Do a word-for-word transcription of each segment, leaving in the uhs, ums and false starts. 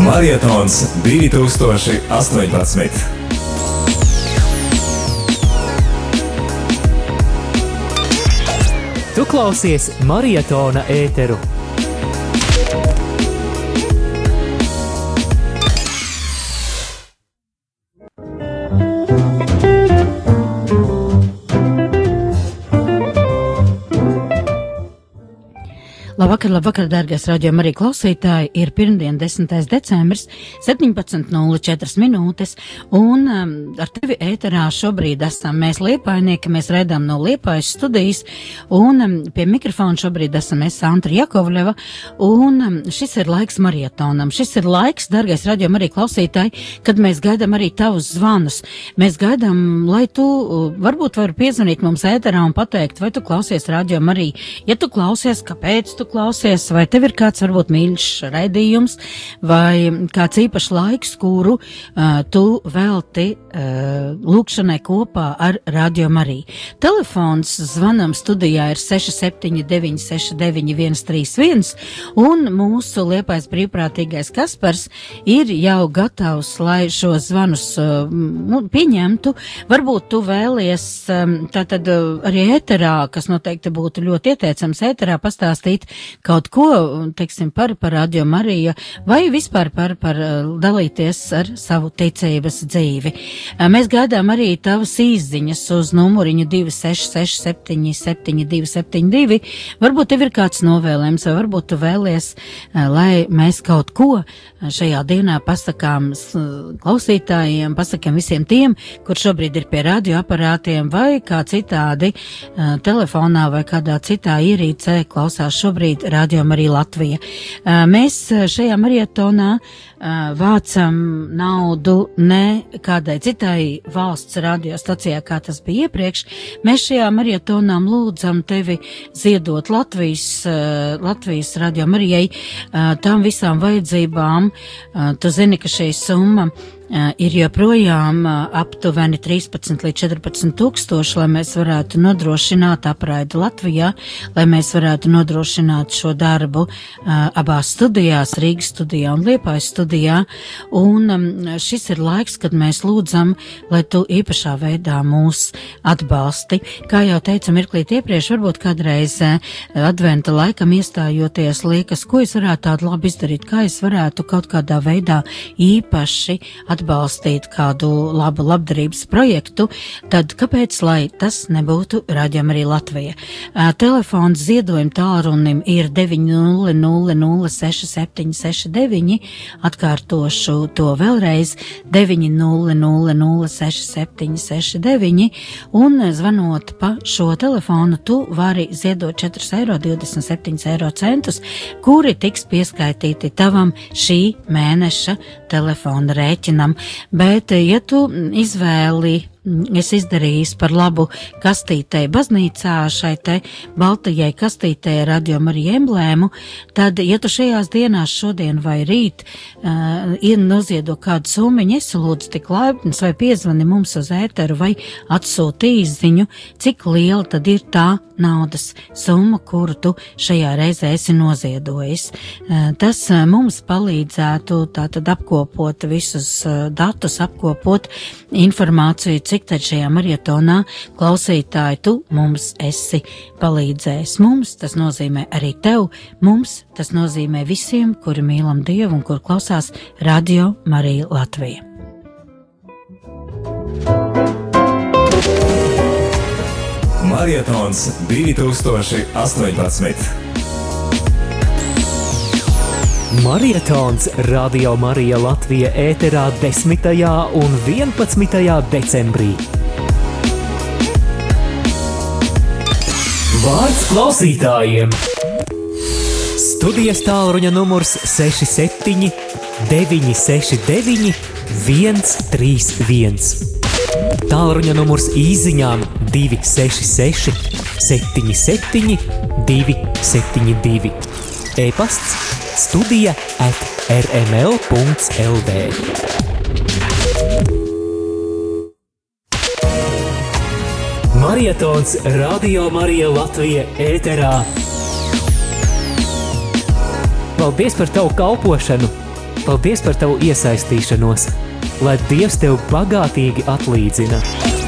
Marietons divi tūkstoši astoņpadsmit. Tu klausies Marietona ēteru. Labvakar, labvakar, dārgais radio Marija klausītāji, ir pirmdien desmitais decembris, septiņpadsmit nulle četras minūtes, un um, ar tevi ēterā šobrīd esam mēs Liepainieki, mēs raidām no Liepājas studijas, un um, pie mikrofona šobrīd esam es Sandra Jakovļeva, un um, šis ir laiks marietonam, šis ir laiks, dārgais radio Marija klausītāji, kad mēs gaidām arī tavus zvanus, mēs gaidām, lai tu uh, varbūt vari piezvanīt mums ēterā un pateikt, vai tu klausies radio Marija, ja tu klausies, kāpēc tu klausies, vai tev ir kāds varbūt mīļš raidījums, vai kāds īpašs laiks, kuru uh, tu velti uh, lūkšanai kopā ar Radio Mariju. Telefons zvanam studijā ir seši septiņi deviņi seši deviņi viens trīs viens, un mūsu Liepājas brīvprātīgais Kaspars ir jau gatavs, lai šo zvanus uh, nu, pieņemtu. Varbūt tu vēlies um, tātad uh, arī ēterā, kas noteikti būtu ļoti ieteicams ēterā pastāstīt kaut ko, teiksim, par, par Radio Mariju, vai vispār par, par dalīties ar savu ticības dzīvi. Mēs gaidām arī tavas īsziņas uz numuriņu divi seši seši septiņi septiņi divi septiņi divi. Varbūt tev ir kāds novēlējums, vai varbūt tu vēlies, lai mēs kaut ko šajā dienā pasakām klausītājiem, pasakām visiem tiem, kur šobrīd ir pie radioaparātiem, vai kā citādi telefonā vai kādā citā ierīcē klausās šobrīd Radio Marija Latvija. Mēs šajā marietonā vācam naudu ne kādai citai valsts radiostacijā, kā tas bija iepriekš. Mēs šajā marietonām lūdzam tevi ziedot Latvijas, Latvijas Radio Marijai tām visām vajadzībām. Tu zini, ka šī summa ir joprojām aptuveni trīspadsmit līdz četrpadsmit tūkstoši, lai mēs varētu nodrošināt apraidi Latvijā, lai mēs varētu nodrošināt šo darbu abās studijās, Rīgas studijā un Liepājas studijā, un šis ir laiks, kad mēs lūdzam, lai tu īpašā veidā mūs atbalsti. Kā jau teicu mirklīt iepriekš, varbūt kādreiz adventa laikam iestājoties liekas, ko es varētu tādu labi izdarīt, kā es varētu kaut kādā veidā īpaši atbalstīt atbalstīt kādu labu labdarības projektu, tad kāpēc, lai tas nebūtu Radio Marija Latvija? Telefons ziedojuma tālrunim ir deviņi nulle nulle nulle seši septiņi seši deviņi, atkārtošu to vēlreiz, deviņi nulle nulle nulle seši septiņi seši deviņi, un zvanot pa šo telefonu, tu vari ziedot četri eiro divdesmit septiņi eiro centus, kuri tiks pieskaitīti tavam šī mēneša telefona rēķinam. Bet, ja tu izvēli es izdarījis par labu kastītei baznīcā, šai te baltajai kastītei Radio Marija emblēmu, tad, ja tu šajās dienās šodien vai rīt uh, ir noziedo kādu summiņu, es lūdzu tik laipnis vai piezvani mums uz ēteru vai atsūti īsziņu, cik liela tad ir tā naudas summa, kuru tu šajā reizē esi noziedojis. Uh, tas uh, mums palīdzētu tātad apkopot visus uh, datus, apkopot informāciju, cik tad šajā marietonā klausītāji tu mums esi palīdzējis. Mums tas nozīmē arī tev, mums tas nozīmē visiem, kuri mīlam Dievu un kur klausās Radio Marija Latvija. Marietons divi tūkstoši astoņpadsmit. Marietons Radio Marija Latvija ēterā desmitajā un vienpadsmitajā decembrī. Vārds klausītājiem! Studijas tālruņa numurs seši septiņi deviņi seši deviņi viens trīs viens. Tālruņa numurs īsziņām divi seši seši septiņi septiņi divi septiņi divi. E-pasts studija at r m l punkts l v. Marietons Radio Marija Latvija ēterā. Paldies par tavu kalpošanu! Paldies par tavu iesaistīšanos, lai Dievs tev bagātīgi atlīdzina.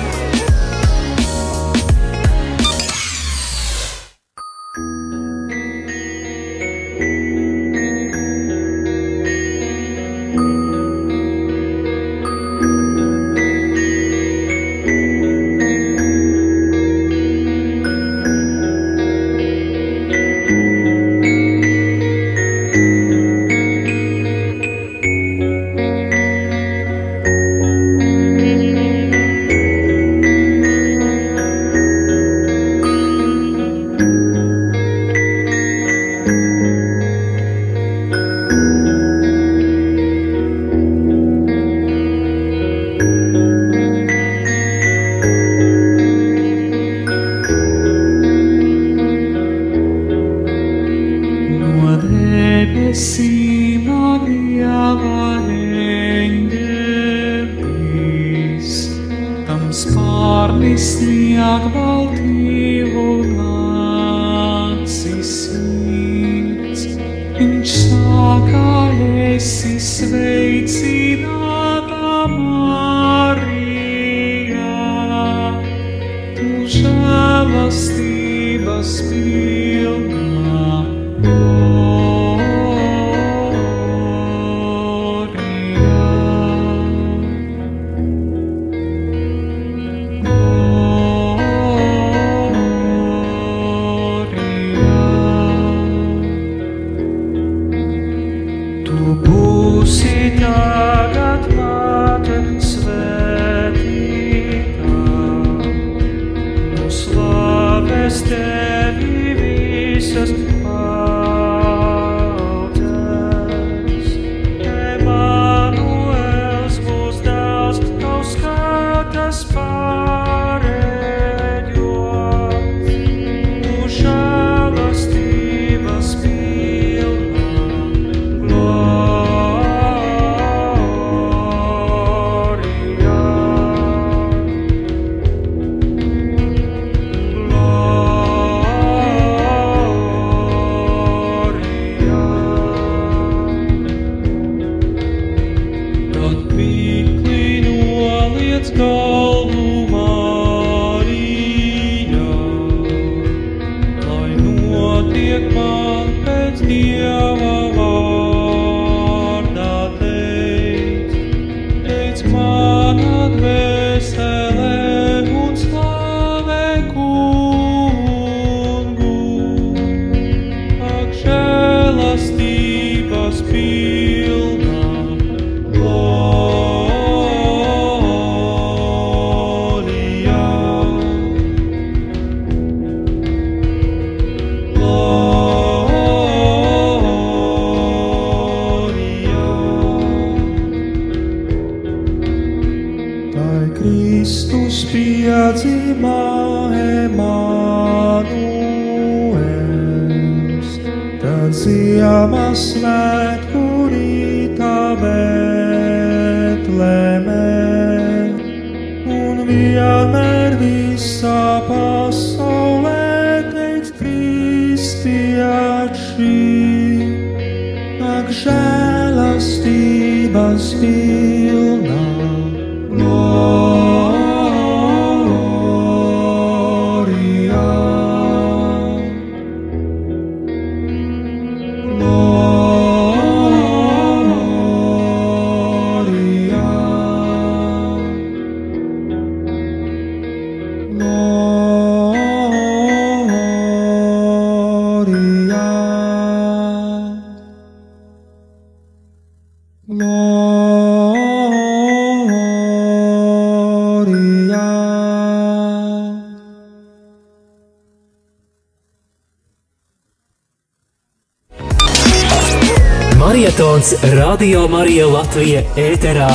Marietons Radio Marija Latvija ēterā.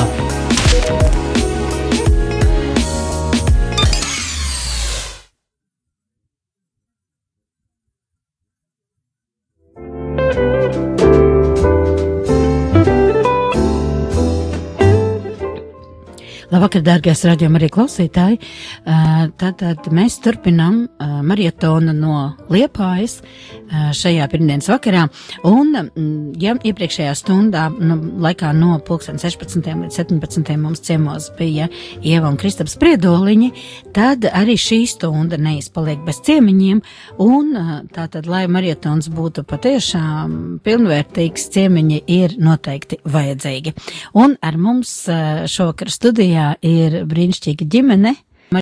Labvakar, dārgais radījuma arī klausītāji. Tātad mēs turpinām marietonu no Liepājas šajā pirmdienas vakarā. Un, ja iepriekšējā stundā, nu, laikā no pulksten sešpadsmitiem līdz septiņpadsmitiem mums ciemos bija Ieva un Kristaps Priedoliņi, tad arī šī stunda neizpaliek bez ciemiņiem. Un tātad, lai marietons būtu patiešām pilnvērtīgs, ciemiņi ir noteikti vajadzīgi. Un ar mums šovakar studijā ir brīnišķīga ģimene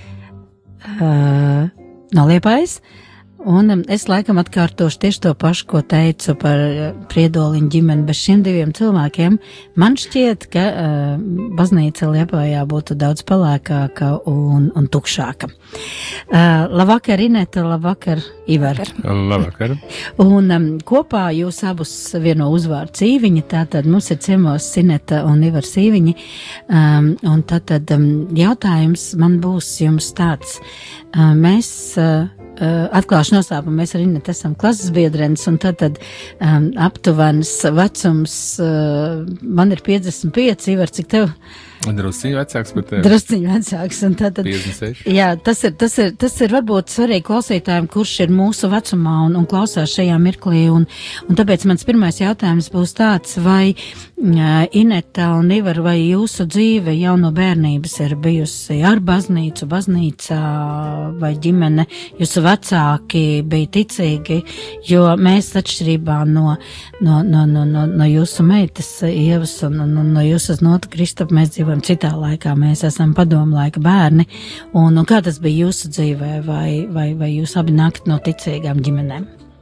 uh, no Liepājas, un um, es laikam atkārtošu tieši to pašu, ko teicu par uh, Priedoliņu ģimeni. Bez šiem diviem cilvēkiem man šķiet, ka uh, baznīca Liepājā būtu daudz pelēkāka un, un tukšāka. Uh, labvakar, Ineta, labvakar, Ivar. Labvakar. Un um, kopā jūs abus vieno uzvārds Īviņa, tātad mums ir ciemos Ineta un Ivars Īviņi, um, un tātad um, jautājums man būs jums tāds. Uh, mēs uh, Uh, atklāšu noslēpumu, mēs ar Inetu esam klases biedrenes, un tad, tad um, aptuvenas vecums, uh, man ir piecdesmit pieci, Ivar, cik tev? Drusciņi vecāks par tevi. Drusciņi vecāks, un tad, tad piecdesmit seši. Jā, tas ir, tas ir, tas ir varbūt svarīgi klausītājiem, kurš ir mūsu vecumā un, un klausās šajā mirklī, un, un tāpēc mans pirmais jautājums būs tāds, vai uh, Ineta un Ivar, vai jūsu dzīve jau no bērnības ir bijusi ar baznīcu, baznīcā vai ģimene, jūsu vecāki bija ticīgi, jo mēs atšķirībā no, no, no, no, no, no jūsu meitas Ievas un, un, un no jūsu znota Kristapa, mēs dzīvojam citā laikā, mēs esam padomu laika bērni, un, un kā tas bija jūsu dzīvē, vai, vai, vai jūs abi nākat no ticīgām ģimenēm?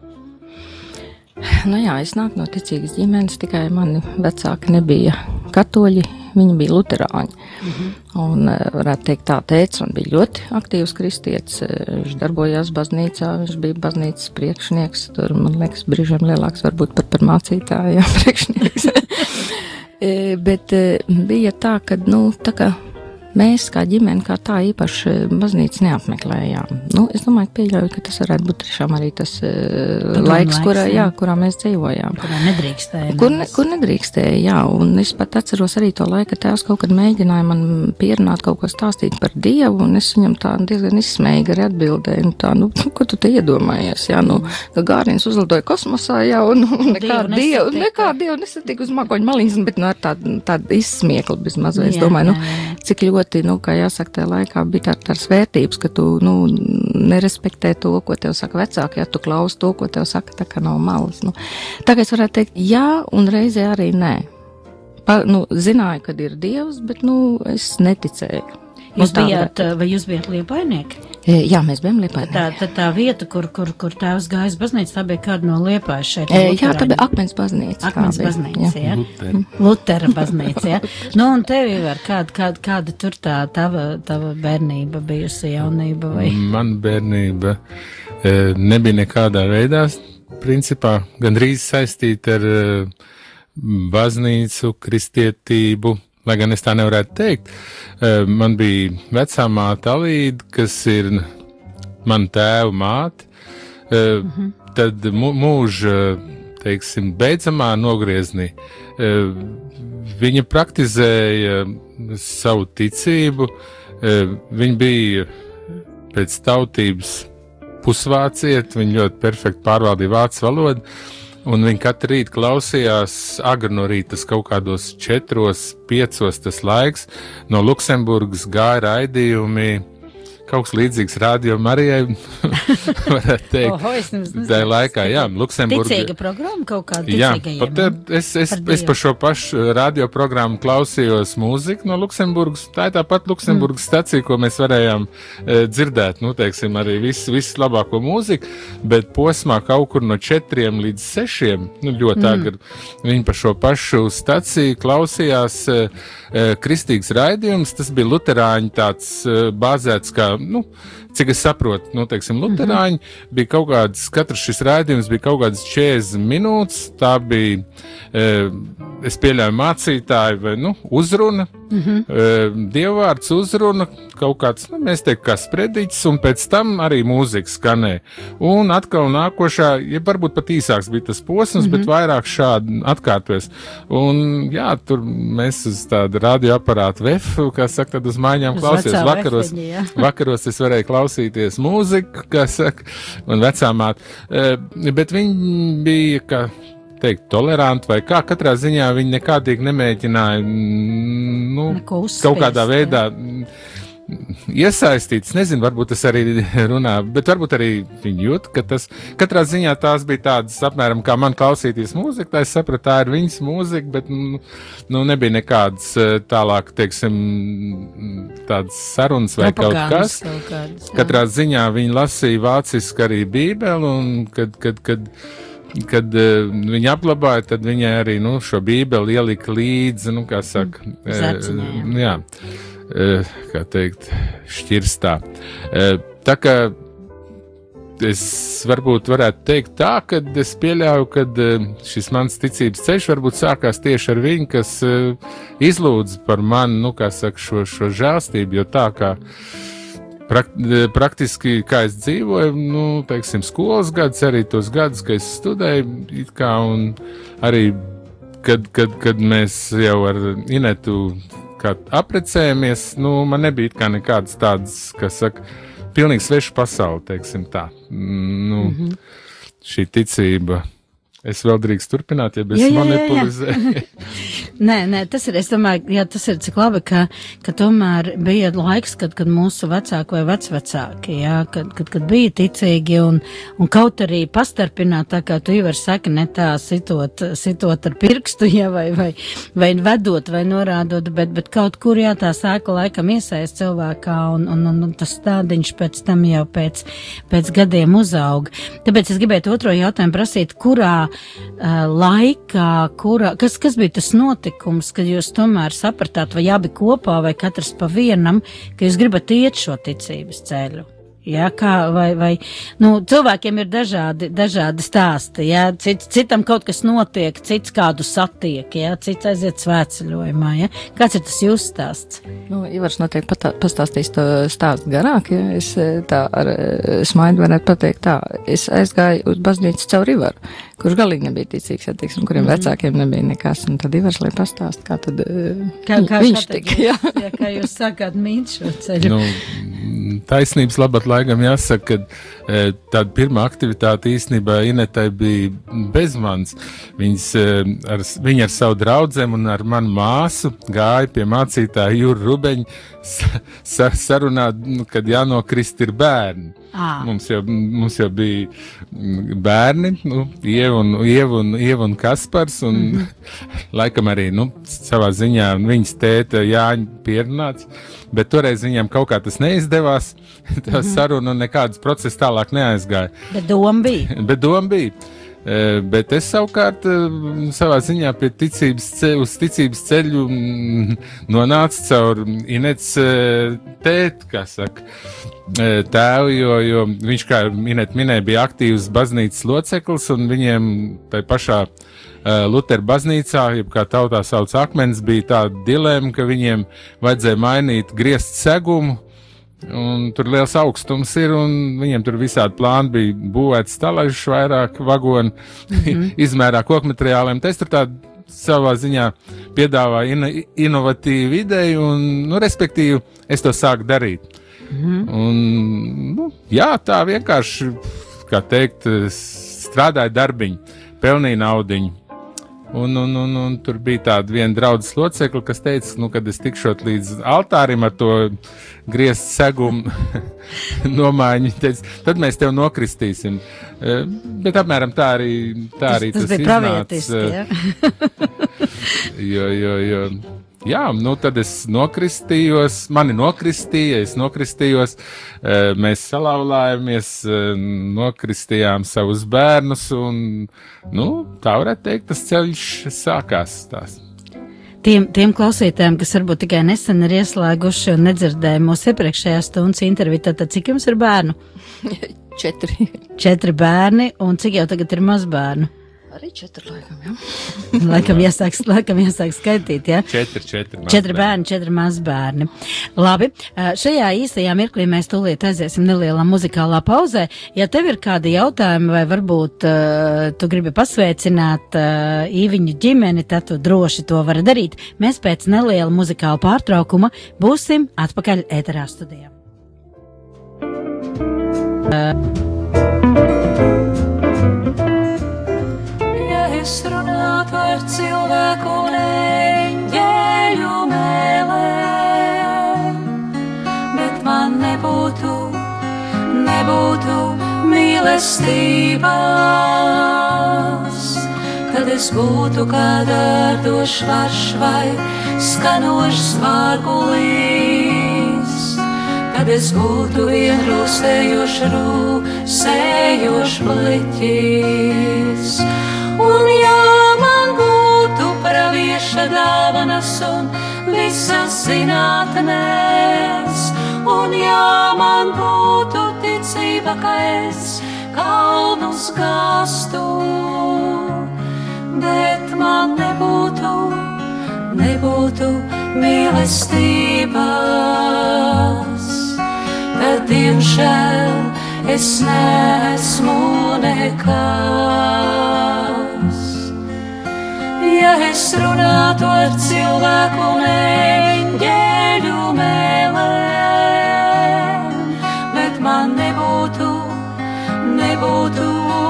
Nu jā, es nāku no ticīgas ģimenes, tikai mani vecāki nebija katoļi, viņi bija luterāņi. Mm-hmm. Un varētu teikt tā, tēvs man bija ļoti aktīvs kristietis, viņš darbojās baznīcā, viņš bija baznīcas priekšnieks, tur, man liekas, brīžiem lielāks varbūt pat par mācītāju, jā, priekšnieks. Bet bija tā, ka, nu, tā kā mēs kā ģimene, kā tā īpaši baznīcu neapmeklējām. Nu, es domāju, pieļauju, ka tas varētu būt tiešām arī tas uh, laiks, kurā, jā, kurā mēs dzīvojām. Kurā nedrīkstēja. Kur, ne, kur nedrīkstēja, jā, un es pat atceros arī to laiku, ka tēvs kaut kad mēģināja man pierunāt kaut ko stāstīt par Dievu, un es viņam tā diezgan izsmēji arī atbildēju, nu tā, nu, ko tu te iedomājies, jā, nu, ka Gārins uzlidoja kosmosā, jā, un, un nekā Dievu, nekā Dievu nesatika uz makoņu maliņas, bet, nu, ar tādu, tādu izsmiekli bez mazliet, es domāju, nu, cik ļoti nu, kā jāsaka, tajā laikā bija tā, tādas vērtības, ka tu, nu, nerespektē to, ko tev saka vecāki, ja tu klausi to, ko tev saka, tā kā nav malas, nu. Tā kā es varētu teikt, jā, un reizē arī nē. Pa, nu, zināju, kad ir Dievs, bet, nu, es neticēju. Jūs bijāt, vai jūs bijāt Liepainieki? Jā, mēs bijām Liepainieki. Tā, tā, tā vieta, kur, kur, kur tēvs gājas baznīca, tā bija kāda no Liepājas šeit? E, jā, tā bija Akmens baznīca. Akmens baznīca, jā. jā. Lutera. Lutera baznīca, jā. Nu, un tev, Ivar, kāda, kāda, kāda tur tā tava, tava bērnība bijusi, jaunība vai? Man bērnība e, nebija nekādā veidā, principā, gandrīz saistīta ar e, baznīcu, kristietību. Lai gan es tā nevarētu teikt, man bija vecā māte Alīda, kas ir man tēva māte, mm-hmm. tad mūža, teiksim, beidzamā nogrieznī, viņa praktizēja savu ticību, viņa bija pēc tautības pusvācieta, viņa ļoti perfekti pārvaldīja vācu valodu, un viņi katru rītu klausījās agri no rīta, tas kaut kādos četros, piecos tas laiks, no Luksemburgas gāja raidījumi, kaut kas līdzīgs Radio Marijai, varētu teikt. Oho, es nezinu. Tā laikā, jā, Luksemburga. Ticīga programma kaut kāda jā, ticīgajiem. Pat, es, es, par es par šo pašu radio programmu klausījos mūziku no Luksemburgas. Tā ir tāpat Luksemburgas mm. stacija, ko mēs varējām e, dzirdēt, nu, teiksim, arī visu, visu labāko mūziku, bet posmā kaut kur no četriem līdz sešiem, nu, ļoti mm. agri, viņi par šo pašu staciju klausījās e, e, kristīgs raidījums, tas bija luterāņi tāds e, bāzēts kā, nu, cik es saprotu, nu, teiksim, luterāņi, mm-hmm. bija kaut kāds, katrs šis raidījums bija kaut kāds četrdesmit minūtes, tā bija, e, es pieļauju mācītāju vai, nu, uzruna Mm-hmm. Uh, dievvārds uzruna, kaut kāds, nu, mēs teiktu, kā sprediķis, un pēc tam arī mūzika skanē. Un atkal nākošā, ja varbūt pat īsāks bija tas posms, mm-hmm. bet vairāk šādi atkārtojas. Un, jā, tur mēs uz tādu radioaparātu V E F, kā saka, tad uz mājām klausījos. Vakaros, vakaros es varēju klausīties mūziku, kā saka, un vecāmāt. Uh, bet viņi bija, kā teikt, toleranti vai kā, katrā ziņā viņi nekādīgi nemēģināja, nu, kaut kādā veidā iesaistīts, nezinu, varbūt tas arī runā, bet varbūt arī viņi jūt, ka tas, katrā ziņā tās bija tādas apmēram, kā man klausīties mūziku, tā es sapratu, tā ir viņas mūzika, bet, nu, nebija nekādas tālāk, teiksim, tādas sarunas vai kaut kas. Kādas, katrā ziņā viņi lasīja vāciski arī Bībeli, un kad, kad, kad Kad uh, viņi apglabāja, tad viņai arī, nu, šo Bībeli ielika līdzi, nu, kā saka, uh, jā, uh, kā teikt, šķirstā. Uh, tā kā es varbūt varētu teikt tā, kad es pieļauju, kad uh, šis mans ticības ceļš varbūt sākās tieši ar viņu, kas uh, izlūdz par mani, nu, kā saka, šo, šo žēlstību, jo tā kā praktiski, kā es dzīvoju, nu, teiksim, skolas gadus, arī tos gadus, ka es studēju, it kā, un arī, kad, kad, kad mēs jau ar Inetu kā aprecējamies, nu, man nebija it kā nekādas tādas, kas saka, pilnīgi sveša pasauli, teiksim tā, nu, mm-hmm. šī ticība. Es vēl drīkst turpināt, ja bez jā, jā, monopolizēju. Nē, nē, tas ir, es domāju, jā, tas ir cik labi, ka, ka tomēr bija laiks, kad, kad mūsu vecāki vai vecvecāki, jā, kad, kad, kad bija ticīgi un, un kaut arī pastarpināt, tā kā tu jau var saka, ne tā sitot, sitot ar pirkstu, jā, vai, vai, vai vedot vai norādot, bet, bet kaut kur, jā, tā sāka laikam iesaist cilvēkā un, un, un, un tas stādiņš pēc tam jau pēc, pēc gadiem uzauga. Tāpēc es gribētu otro jautājumu prasīt, kurā laikā, kurā, kas, kas bija tas notikums, kad jūs tomēr sapratāt, vai abi kopā, vai katrs pa vienam, ka jūs gribat iet šo ticības ceļu? Jā, kā, vai, vai, nu, cilvēkiem ir dažādi, dažādi stāsti, jā, cits, citam kaut kas notiek, cits kādu satiek, jā, cits aiziet svētceļojumā, jā. Kāds ir tas jūsu stāsts? Nu, Ivars noteikti patā, pastāstīs to stāstu garāk, ja es tā ar smaidu varētu pateikt tā, es aizgāju uz baznīcu caur Ivaru, kurš galīgi nebija ticīgs, ja, teiksim, kuriem mm-hmm. vecākiem nebija nekas, un tad Ivars, lai pastāst, kā tad kā, kā viņš tika, jā. jā. Kā jūs sākāt mīt šo ceļu? Nu, taisnības labāk laikam jāsaka, ka e, tāda pirmā aktivitāte īstenībā Inetai bija bez manis. Viņas, e, ar, viņa ar savu draudzēm un ar manu māsu gāja pie mācītāja Jura Rubeņa sa, sarunāt, nu, kad jānokrist ir bērni. À. Mums jau, mums jau bija bērni, nu, Ieva un, Ieva un, Ieva un Kaspars, un mm-hmm. laikam arī, nu, savā ziņā viņas tēta Jāņa pierunāts, bet toreiz viņiem kaut kā tas neizdevās, tā mm-hmm. saruna un nekādas procesas tālāk neaizgāja. Bet doma bija. bet doma bija. Uh, bet es savukārt uh, savā ziņā pie ticības ceļu, uz ticības ceļu mm, nonācu caur Inets uh, tēti, kā saka, uh, tēvu, jo, jo viņš, kā Inet minēja, bija aktīvs baznīcas loceklis, un viņiem tai pašā uh, Lutera baznīcā, jeb kā tautā sauc akmens, bija tāda dilēma, ka viņiem vajadzēja mainīt griezt segumu, un tur liels augstums ir, un viņiem tur visādi plāni bija būvēts stalaižs vairāk vagoni, mm-hmm. izmērā kokmateriāliem. Es tur tādu savā ziņā piedāvāju in, inovatīvu ideju, un, nu, respektīvi, es to sāku darīt. Mm-hmm. Un, nu, jā, tā vienkārši, kā teikt, strādāja darbiņi, pelnīja naudiņu. Un, un, un, un tur bija tāda viena draudzes locekla, kas teica, nu, kad es tikšot līdz altārim ar to griezt segumu nomaiņu, teica, tad mēs tev nokristīsim. Uh, bet apmēram tā arī, tā arī tas, tas, tas bija pravietiski, jā. jo, jo, jo. Jā, nu tad es nokristījos, mani nokristīja, es nokristījos, mēs salauzāmies, nokristījām savus bērnus, un, nu, tā varētu teikt, tas ceļš sākās tās. Tiem, tiem klausītājiem, kas varbūt tikai nesen ir ieslēguši un nedzirdēja mūsu iepriekšējās stundas interviju, tad cik jums ir bērnu? Četri. Četri bērni, un cik jau tagad ir mazbērnu? Arī četri laikam, jā. Laikam jāsāk, laikam jāsāk skaitīt, jā? Četri, četri. Četri bērni, četri mazbērni. Labi, šajā īstajā mirklī mēs tūlīt aiziesim nelielā muzikālā pauzē. Ja tev ir kādi jautājumi vai varbūt uh, tu gribi pasveicināt uh, Īviņu ģimeni, tad tu droši to vari darīt. Mēs pēc neliela muzikāla pārtraukuma būsim atpakaļ ēterā studijā. Uh. Es runātu ar cilvēku un eņģeļu mēlēm, bet man nebūtu, nebūtu mīlestības. Kad es būtu kā dārdošs varš vai skanošs vārgulīs, kad es būtu vien rūsējošs rūsējošs bliķis. Un ja man būtu pravieša dāvanas un visas zinātnes, un ja man būtu ticība, ka es kalnus gāstu, bet man nebūtu, nebūtu mīlestības, tad diemžēl es neesmu nekas. Ja es runātu ar cilvēku un eņģeļu mēlēm, bet man nebūtu, nebūtu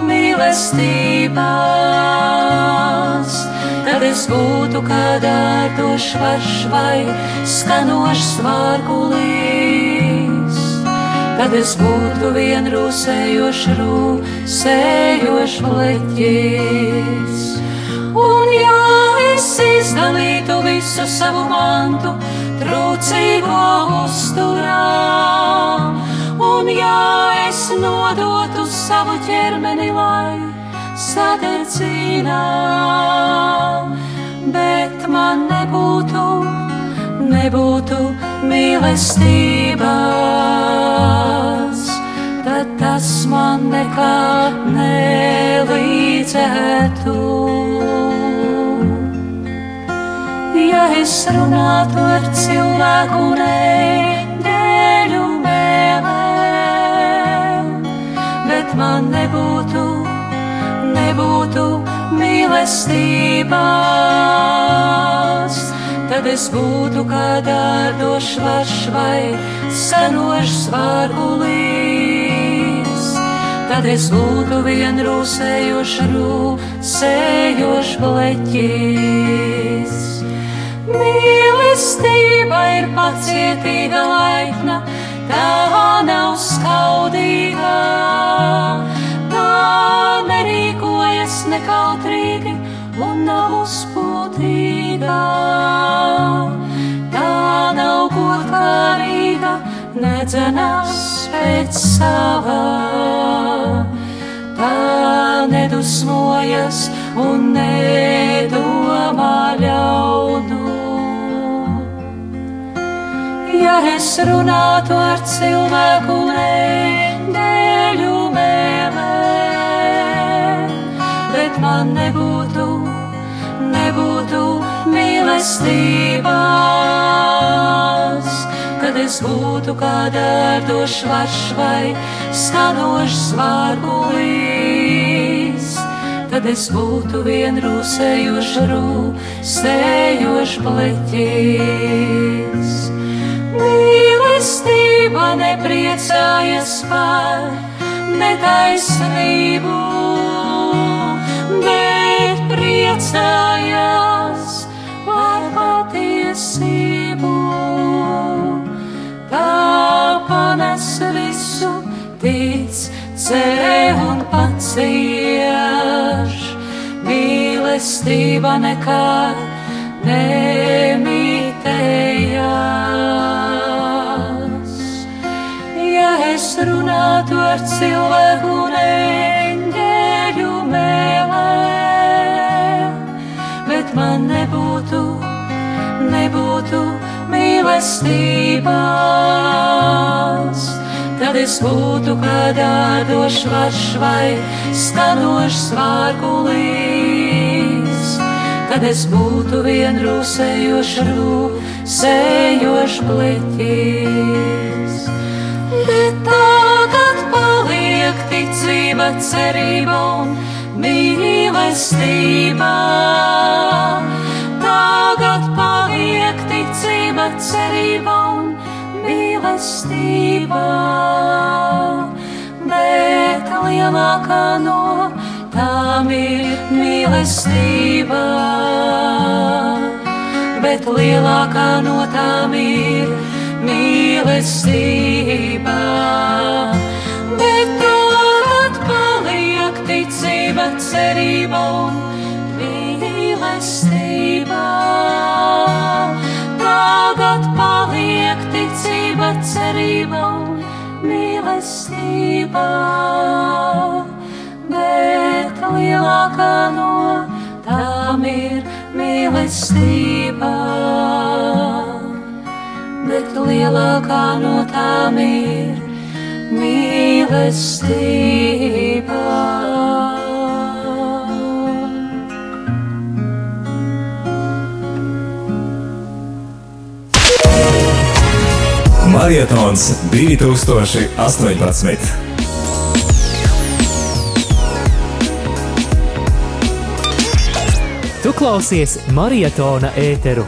mīlestības, tad es būtu kā dārdošs varš vai skanošs vārgulīs, tad es būtu vien rūsējošs rūsējošs bleķis. Un ja es izdalītu visu savu mantu trūcīgo uzturā, un ja es nodotu savu ķermeni, lai sadedzinā, bet man nebūtu, nebūtu mīlestības, tad tas man nekā nelīdzētu. Ja es runātu ar cilvēku un eņģeļu mēlēm, bet man nebūtu, nebūtu mīlestības, tad es būtu kā dārdošs varš vai skanošs vārgulīs, tad es būtu vien rūsējošs rūsējošs bleķis. Mīlestība ir pacietīga, laipna, tā nav skaudīga, tā nerīkojas nekautrīgi un nav uzpūtīga, tā nav godkārīga, nedzenās pēc savā, tā nedusmojas un nedomā ļaunu. Ja es runātu ar cilvēku un eņģeļu mēlēm, bet man nebūtu, nebūtu mīlestības, kad es būtu kā dārdošs varš vai skanošs vārgulīs, tad es būtu vien rūsējošs rūsējošs bleķis. Mīlestība nepriecājas par netaisnību, bet priecājas par patiesību. Tā panes visu, tic, cerē un pacieš. Mīlestība nekad nemītējas. Ja es runātu ar cilvēku un eņģeļu mēlēm, bet man nebūtu, nebūtu mīlestības, tad es būtu kā dārdošs varš vai skanošs vārgulīs. kad es būtu vien rūsējošs rūsējošs pliķis. Bet tagad paliek ticība, cerība un mīlestība. Tagad paliek ticība, cerība un mīlestība. Bet lielākā no tām ir mīlestība. Bet lielākā no tām ir mīlestība. Bet tagad paliek ticība, cerība un mīlestība. Tagad paliek ticība, cerība un mīlestība. Bet lielākā no tām ir mīlestība. Bet lielākā no tām ir mīlestība. Marietons divi tūkstoši astoņpadsmit. Tu klausies Marietona ēteru.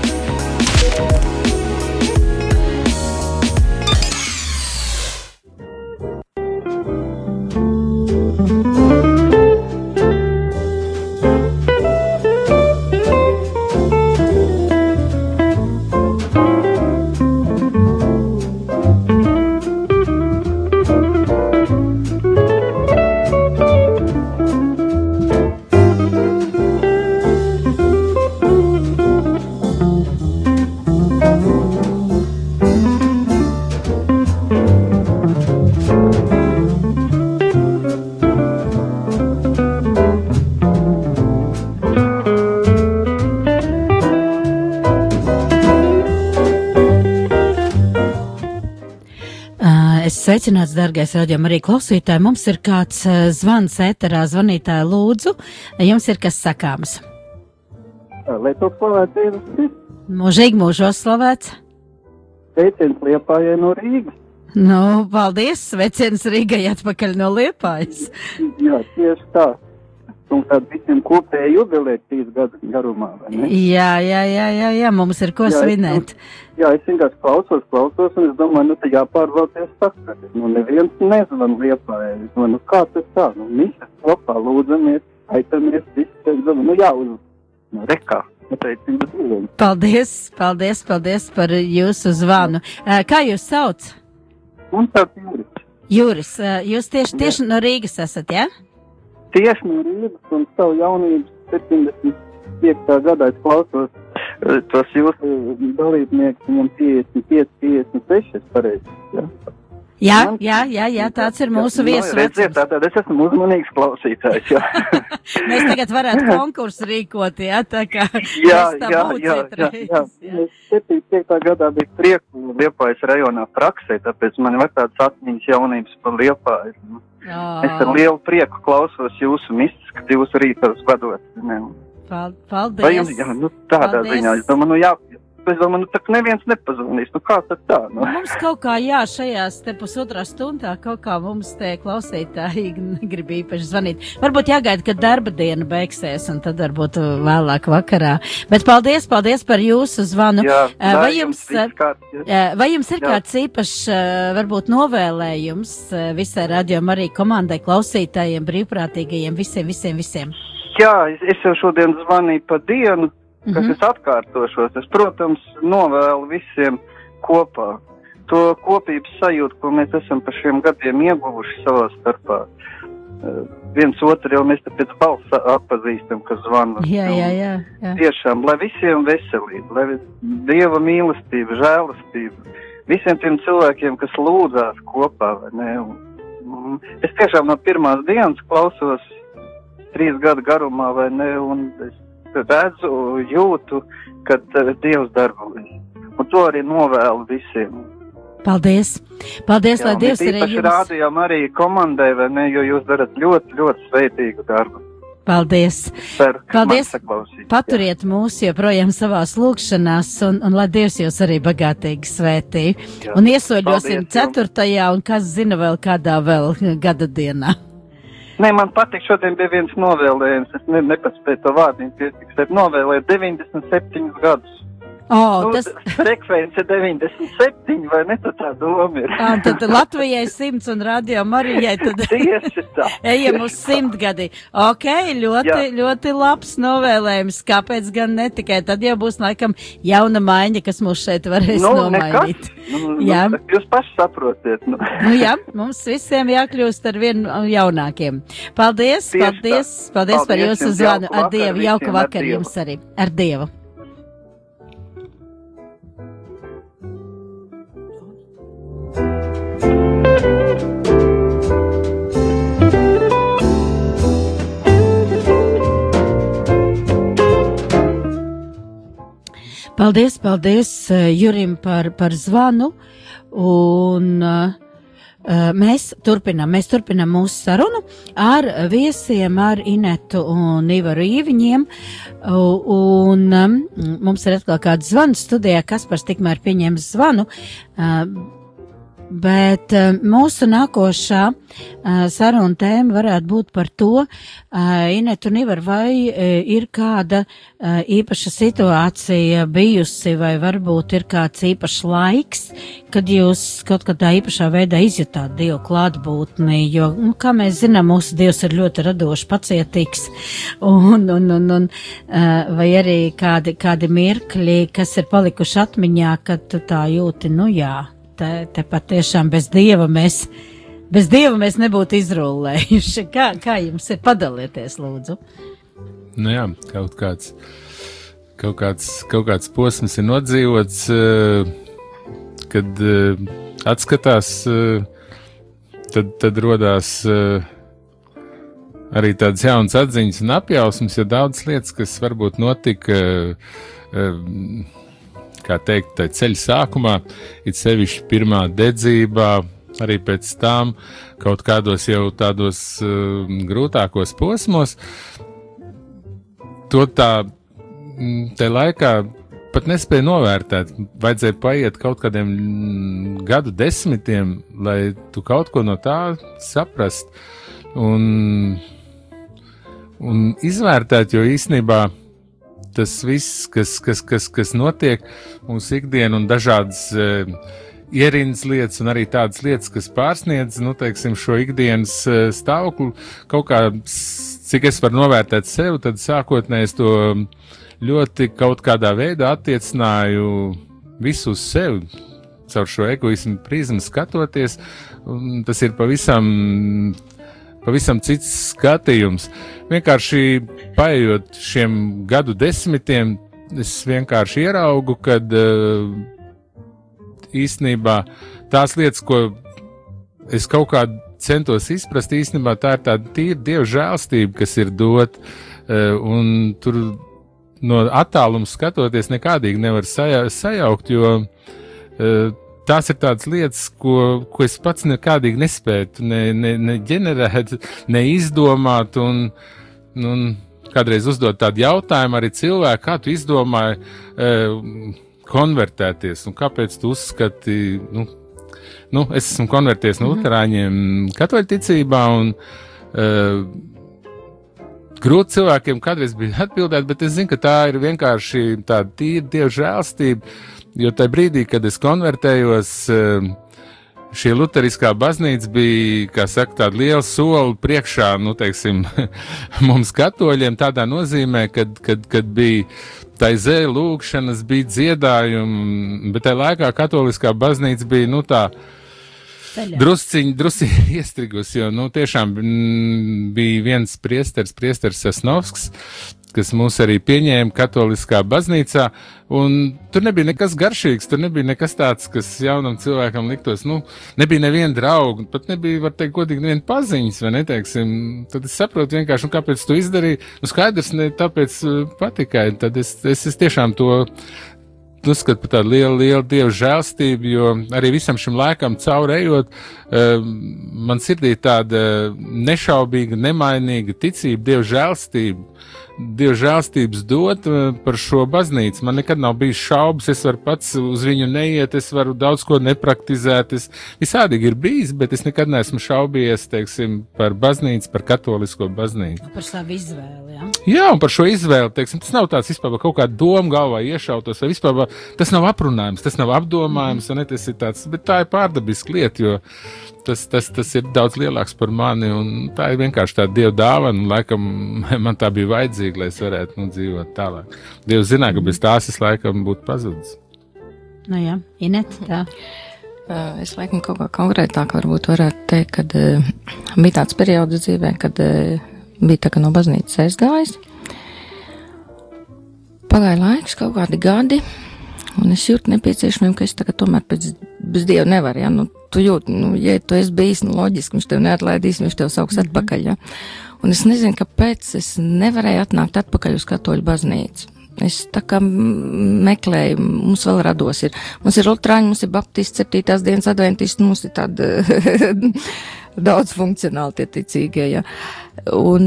Sveicināts, dargais radījuma arī klausītāji. Mums ir kāds zvans ēterā, zvanītāji lūdzu. Jums ir kas sakāms? Lai to slavēts Jēzus Kristus. Mūžīgi mūžos slavēts. Sveiciens Liepājai no Rīgas. Nu, paldies. Sveiciens Rīgai atpakaļ no Liepājas. Jā, tieši tā. Un tād visiem kopēja jubilēt trīs gadu garumā, vai ne? Jā, jā, jā, jā, jā, mums ir ko jā, svinēt. Es, jā, es vienkārši klausos, klausos, un es domāju, nu, te jāpārvalties saktas. Nu, neviens nezvan Liepājai. Nu, kā tas tā? Nu, misas kopā lūdzamies, aitamies, visi, es domāju, nu, jāuz, nu, rekā. Paldies, paldies, paldies par jūsu zvanu. Kā jūs sauc? Un tāds Juris. Juris, jūs tieši, tieši no Rīgas esat, jā? Ja? Tieši no Rīgas un savu jaunības septiņdesmit piektā gadā es klausos tos jūsu dalībnieki, viņam piecdesmit pieci, piecdesmit seši, es pareizi, jā? Jā, jā, jā, jā, tāds ir mūsu viesu vecums. Redziet, tātad es esmu uzmanīgs klausītājs, jā. Mēs tagad varētu konkursu rīkot, jā, tā kā jā, mēs tā jā, būciet jā, reiz. Jā, jā. Es septiņdesmit piektā gadā biju prieku Liepājas rajonā praksē, tāpēc man var tāds atmiņas jaunības par Liepājas. Oh. Es ar lielu prieku klausos jūsu mistas, kad jūs rītos vadot. Paldies. Vai jums, jā, nu tādā Paldies. ziņā, es domāju, nu jā, es domāju, nu tak neviens nepazvanīs, nu kā tad tā, nu? Mums kaut kā, jā, šajās te pusotrā stundā kaut kā mums te klausītāji negrib īpaši zvanīt. Varbūt jāgaida, kad darba diena beigsies, un tad varbūt vēlāk vakarā. Bet paldies, paldies par jūsu zvanu. Jā, vai jums, kāds, vai jums ir jā. kāds īpašs, varbūt novēlējums visai radījuma arī komandai, klausītājiem, brīvprātīgajiem, visiem, visiem, visiem? Jā, es, es jau šodien zvanīju pa dienu, kas mm-hmm. es atkārtošos. Es, protams, novēlu visiem kopā to kopības sajūtu, ko mēs esam pa šiem gadiem ieguvuši savā starpā. Uh, viens otru jau mēs te pēc balss atpazīstam, kas zvana. Jā, jā, jā, jā. Tiešām, lai visiem veselība, lai Dieva mīlestība, žēlastība, visiem tiem cilvēkiem, kas lūdzās kopā, vai ne? Un, un, es tiešām no pirmās dienas klausos trīs gadu garumā, vai ne, un es redzu, jūtu, kad uh, Dievs darbojas. Un to arī novēlu visiem. Paldies! Paldies, jā, lai Dievs arī jums... Īpaši rādījām arī komandai, vai ne, jo jūs darat ļoti, ļoti sveitīgu darbu. Paldies! Ceru, ka Paldies! man saklausīs. Paturiet mūs joprojām savās lūkšanās, un, un lai Dievs jūs arī bagātīgi svētī. Jā. Un iesoļosim Paldies, ceturtajā un kas zina vēl kādā vēl gada dienā. Nē, man patīk, šodien bija viens novēlējums, es ne, nepaspēju to vārdiņu piefiksēt, novēlēju deviņdesmit septiņus gadus. O, Nu, tas, frekvence deviņdesmit septiņi, vai ne, tad tā doma ir. ā, tad Latvijai simts un Radio Marijai tad Tieši tā. ejam uz simtgadi. Ok, ļoti, Jā. ļoti labs novēlējums. Kāpēc gan ne tikai tad jau būs laikam jauna maiņa, kas mūs šeit varēs Nu, nomainīt. nekas. Nu, Jā. nu, jūs paši saprotiet. Nu. Nu jā, mums visiem jākļūst ar vien jaunākiem. Paldies, Tieši paldies, tā. paldies par Paldies jūsu jums, zvanu. jauku Ar Dievu, vakaru jauku visiem, ar vakaru Dievu. jums arī. Ar Dievu. Paldies, paldies eh, Jurim par, par zvanu, un uh, mēs turpinām, mēs turpinām mūsu sarunu ar viesiem, ar Inetu un Ivaru Īviņiem, un um, mums ir atkal kāds zvans studijā, Kaspars tikmēr pieņems zvanu, uh, bet uh, mūsu nākošā uh, saruna tēma varētu būt par to, uh, Inet un Ivar, vai uh, ir kāda uh, īpaša situācija bijusi, vai varbūt ir kāds īpašs laiks, kad jūs kaut kādā īpašā veidā izjutāt Dievu klātbūtni, jo, nu, kā mēs zinām, mūsu Dievs ir ļoti radošs, pacietīgs, un, un, un, un uh, vai arī kādi, kādi mirkļi, kas ir palikuši atmiņā, kad tu tā jūti, nu jā, te, te patiešām bez Dieva mēs, bez Dieva mēs nebūtu izrullējuši. Kā, kā jums ir? Padalieties, lūdzu. Nu jā, kaut kāds, kaut kāds, kaut kāds posms ir nodzīvots, uh, kad uh, atskatās, uh, tad, tad rodās uh, arī tādas jaunas atziņas un apjausmas, jo daudz lietas, kas varbūt notika, uh, kā teikt, tā ceļa sākumā, it sevišķi pirmā dedzībā, arī pēc tam kaut kādos jau tādos uh, grūtākos posmos, to tā, te laikā pat nespēja novērtēt. Vajadzēja paiet kaut kādiem gadu desmitiem, lai tu kaut ko no tā saprast un, un izvērtēt, jo īstenībā tas viss, kas, kas, kas, kas notiek mūsu ikdienu un dažādas e, ierindas lietas un arī tādas lietas, kas pārsniedz, nu, teiksim, šo ikdienas e, stāvokli, kaut kā, cik es varu novērtēt sev, tad sākotnēji es to ļoti kaut kādā veidā attiecināju visu uz sevi, caur šo egoismu prizmu skatoties, un tas ir pavisam, pavisam cits skatījums. Vienkārši paejot šiem gadu desmitiem, es vienkārši ieraugu, kad īstenībā tās lietas, ko es kaut kā centos izprast, īstenībā tā ir tāda tīra Dieva žēlstība, kas ir dot, un tur no attāluma skatoties nekādīgi nevar sajā, sajaukt, jo uh, tās ir tādas lietas, ko, ko es pats nekādīgi nespētu ne, ne, ne ģenerēt, ne izdomāt, un, un kādreiz uzdot tādu jautājumu arī cilvēku, kā tu izdomāji uh, konvertēties, un kāpēc tu uzskati, nu, nu es esmu konvertējies no luterāņiem katoļticībā, un uh, grūti cilvēkiem kādreiz bija atbildēt, bet es zinu, ka tā ir vienkārši tāda tīra Dieva žēlstība, jo tajā brīdī, kad es konvertējos, šī luteriskā baznīca bija, kā saka, tāda liela soli priekšā, nu, teiksim, mums katoļiem tādā nozīmē, kad, kad, kad bija taizē lūkšanas, bija dziedājumi, bet tajā laikā katoliskā baznīca bija, nu, tā, drusciņi, drusciņi iestrigus, jo, nu, tiešām m, bija viens priesteris, priesteris Sasnovskis, kas mūs arī pieņēma katoliskā baznīcā, un tur nebija nekas garšīgs, tur nebija nekas tāds, kas jaunam cilvēkam liktos, nu, nebija neviena drauga, pat nebija, var teikt, godīgi neviena paziņas, vai neteiksim, tad es saprotu vienkārši, un kāpēc tu izdarīji, nu, skaidrs, ne tāpēc uh, patikai, tad es, es, es tiešām to uzskatu par tādu lielu, lielu Dievu žēlstību, jo arī visam šim laikam cauri ejot, man sirdī tāda nešaubīga, nemainīga ticība, Dievu žēlstība. Dievu žēlstības dot par šo baznīcu. Man nekad nav bijis šaubas, es varu pats uz viņu neiet, es varu daudz ko nepraktizēt, es visādīgi ir bijis, bet es nekad neesmu šaubījies, teiksim, par baznīcu, par katolisko baznīcu. Par savu izvēli, jā? Jā, un par šo izvēli, teiksim, tas nav tāds vispār kaut kāda doma galvā iešautos, vai vispār tas nav aprunājums, tas nav apdomājums, mm. un ne, tas ir tāds, bet tā ir pārdabiska lieta, jo tas, tas, tas ir daudz lielāks par mani, un tā ir vienkārši tāda Dieva dāvana, un laikam man tā bija vajadzīga, lai es varētu, nu, dzīvot tālāk. Dievs zināja, ka bez tās es laikam būtu pazudis. Nu jā, Inet, tā. Es laikam kaut kā konkrētāk varbūt varētu teikt, kad uh, bija tāds periods dzīvē, kad uh, bija tā, ka no baznīcas aizgājis. Pagāja laiks, kaut kādi gadi, un es jūtu nepieciešamību, ka es tagad tomēr pēc, bez Dieva nevaru, ja, nu, tu jūti, nu, ja tu esi bijis, nu, loģiski, viņš tev neatlaidīs, viņš tev sauks mm-hmm. atpakaļ, ja. Un es nezinu, kāpēc es nevarēju atnākt atpakaļ uz katoļu baznīcu. Es tā kā meklēju, mums vēl rados ir, mums ir lutrāņi, mums ir baptisti, septītās dienas adventisti, mums ir tāda daudz funkcionāli tie ticīgie, ja. Un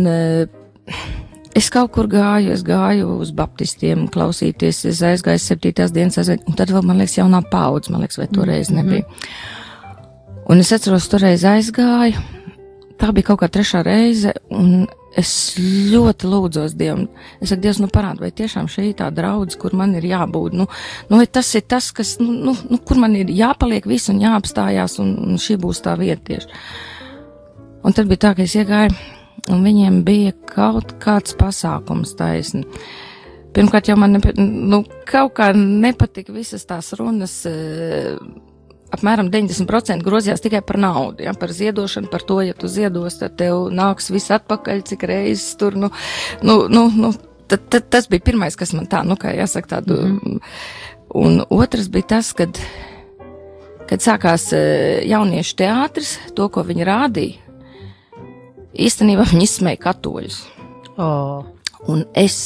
es kaut kur gāju, es gāju uz baptistiem klausīties, es aizgāju septītās dienas adventisti, un tad vēl, man liekas, jaunā paudze, man liekas, vai toreiz nebija. Mm-hmm. Un es atceros, toreiz aizgāju, tā bija kaut kā trešā reize, un es ļoti lūdzos Dievam. Es saku, Dievs, nu parād, vai tiešām šī tā draudze, kur man ir jābūt, nu, nu tas ir tas, kas, nu, nu, nu kur man ir jāpaliek visu un jāapstājās, un, un šī būs tā vieta tieši. Un tad bija tā, ka es iegāju, un viņiem bija kaut kāds pasākums taisni. Pirmkārt, jau man, nepa, nu, kaut kā nepatika visas tās runas, e, apmēram deviņdesmit procenti grozījās tikai par naudu, ja, par ziedošanu, par to, ja tu ziedos, tad tev nāks viss atpakaļ, cik reizes tur, nu, nu, nu, nu tad, tad, tas bija pirmais, kas man tā, nu, kā jāsaka tādu, mm-hmm. un otrs bija tas, kad, kad sākās jauniešu teātris, to, ko viņi rādīja, īstenībā viņi izsmēja katoļus. Oh. Un es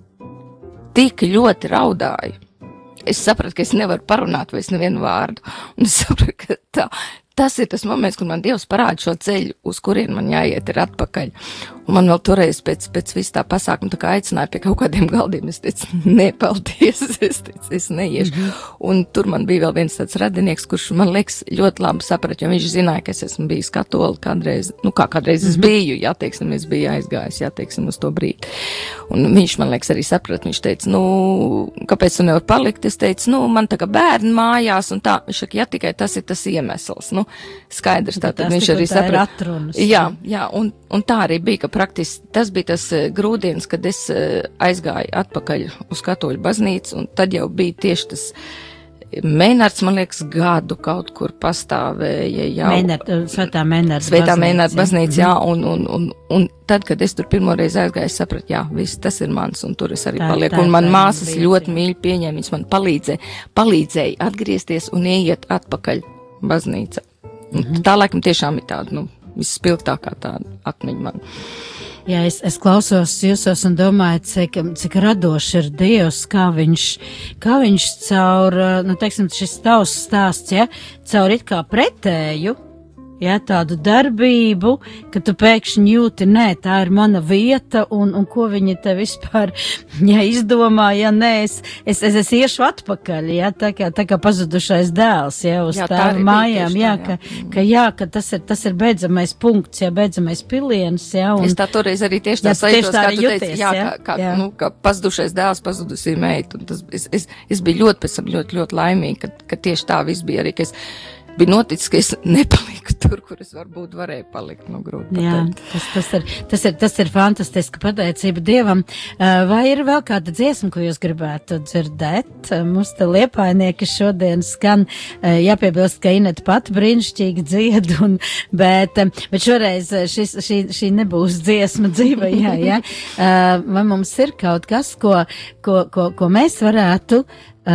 tik ļoti raudāju. Es sapratu, ka es nevaru parunāt vairs nevienu vārdu. Un es sapratu, ka tā, tas ir tas moments, kur man Dievs parāda šo ceļu, uz kurien man jāiet ir atpakaļ. Un man vēl toreiz pēc, pēc visu tā pasākuma tā kā aicināja pie kaut kādiem galdiem. Es teicu, nepaldies, es teicu, es neiešu. Mm-hmm. Un tur man bija vēl viens tāds radinieks, kurš man liekas ļoti labi saprat, jo viņš zināja, ka es esmu bijis katoli kādreiz, nu kā kādreiz mm-hmm. es biju, jā, teiksim, es biju aizgājis, jā, teiksim, uz to brīdi. Un viņš man liekas arī saprat, viņš teica, nu, kāpēc tu nevar palikt? Es teicu, nu, man tā kā bērni mājās un tā, viņš saka, ja tikai tas ir tas iemesls, nu, skaidrs, tā tad viņš arī saprat. Jā, jā, un, un tā arī bija, ka praktiski tas bija tas grūdienis, kad es aizgāju atpakaļ uz katoļu baznīcu, un tad jau bija tieši tas Meinards, man liekas, gadu kaut kur pastāvēja jau. Meinard, Svētā Meinarda Svētā Meinarda baznīca, jā, un, un, un, un tad, kad es tur pirmoreiz aizgāju, es sapratu, jā, viss tas ir mans, un tur es arī tā, palieku. Tā, un man māsas bija, ļoti jā. Mīļi pieņēma, viņas man palīdzēja, palīdzēja atgriezties un ieiet atpakaļ baznīca. Mm-hmm. Tā laikam tiešām ir tāda, nu, visspilgtākā tāda atmiņa man. Jā, es, es klausos jūsos un domāju, cik, cik radoši ir Dievs, kā viņš, kā viņš caur, nu, teiksim, šis tavs stāsts, ja, caur it kā pretēju, ja, tādu darbību, ka tu pēkšņi jūti, nē, tā ir mana vieta, un, un ko viņi te vispār, ja izdomā, ja nē, es, es, es, es iešu atpakaļ, ja, tā kā, tā kā pazudušais dēls, ja, uz jā, tām mājām, jā, tā, jā. Ka, ka, jā, ka tas ir, tas ir beidzamais punkts, ja, beidzamais piliens, ja, un. Es tā toreiz arī tieši tā sajūtos, kā tu teici, jā, jā, kā, kā, jā. Nu, kā pazudušais dēls, pazudusī meita, un tas, es, es, es biju ļoti pēc tam ļoti, ļoti laimīgi, ka, ka tieši tā viss bija arī, ka es bija noticis, ka es nepaliku tur, kur es varbūt varēju palikt, nu, grūti jā, tas, tas, ir, tas, ir, tas ir fantastiski, pateicība Dievam. Vai ir vēl kāda dziesma, ko jūs gribētu dzirdēt? Mums te liepainieki šodien skan, jāpiebilst, ka Ineta pat brīnišķīgi dzied, un, bet, bet šoreiz šis, šī, šī nebūs dziesma dzīve, jā, jā. Vai mums ir kaut kas, ko, ko, ko, ko mēs varētu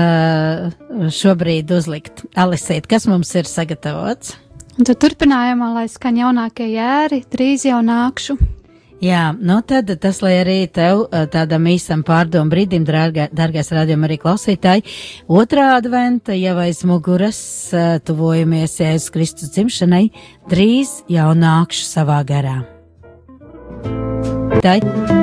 Uh, šobrīd uzlikt? Alisīt, kas mums ir sagatavots? Un tad turpinājumā, lai skan jaunākie jēri, drīz jau nākšu. Jā, nu tad tas, lai arī tev tādam īsam pārdomu brīdim, dārgā, dārgais rādījuma arī klausītāji, otrā adventa jau aiz muguras tuvojamies Jēzus Kristus dzimšanai, drīz jau nākšu savā garā. Tā.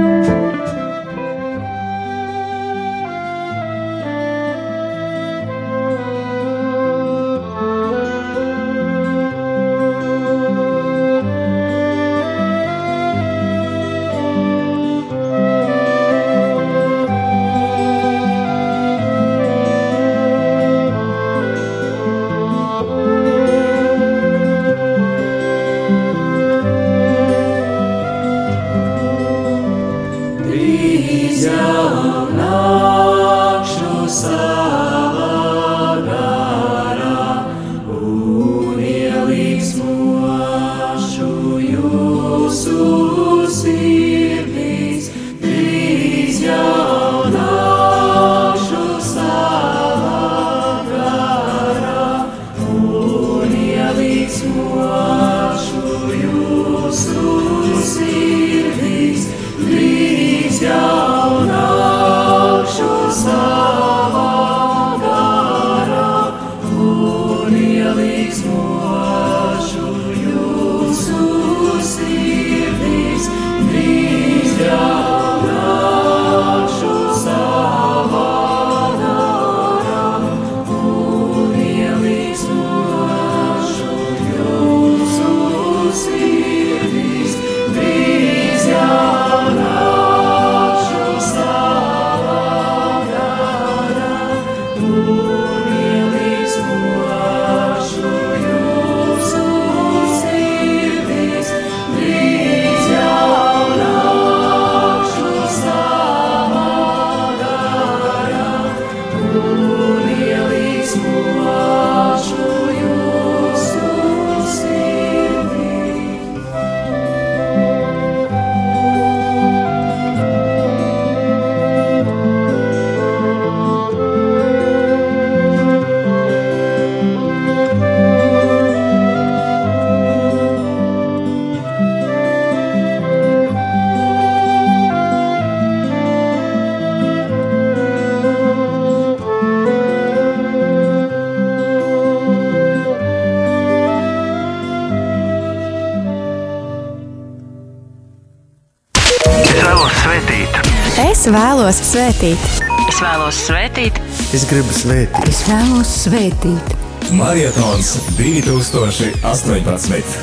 Es vēlos svētīt. Es vēlos svētīt. Es gribu svētīt. Es vēlos svētīt. Marietons divi tūkstoši astoņpadsmit.